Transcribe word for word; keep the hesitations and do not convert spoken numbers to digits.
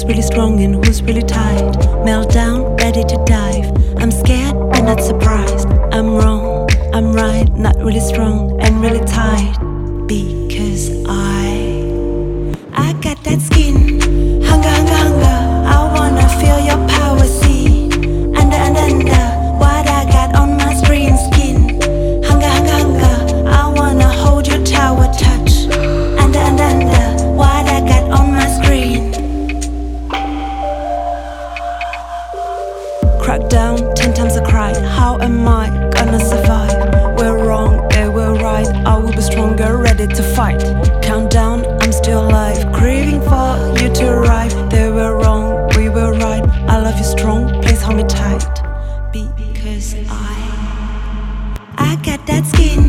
really strong and who's really tight. Meltdown, ready to dive. I'm scared but not surprised. I'm wrong, I'm right, not really strong and really tight. Because I I got that skin. Hunger, hunger, hunger. I wanna feel your power, see. Under, under, under. What I got on my screen skin. Hunger, hunger, hunger. I wanna hold your tower touch. Under, under, under. What I got on my screen. Crack down, ten times I cried. How am I gonna survive? We're wrong, they were right. I will be stronger, ready to fight. Countdown, I'm still alive. Craving for you to arrive. They were wrong, we were right. I love you strong, please hold me tight. Because I I got that skin.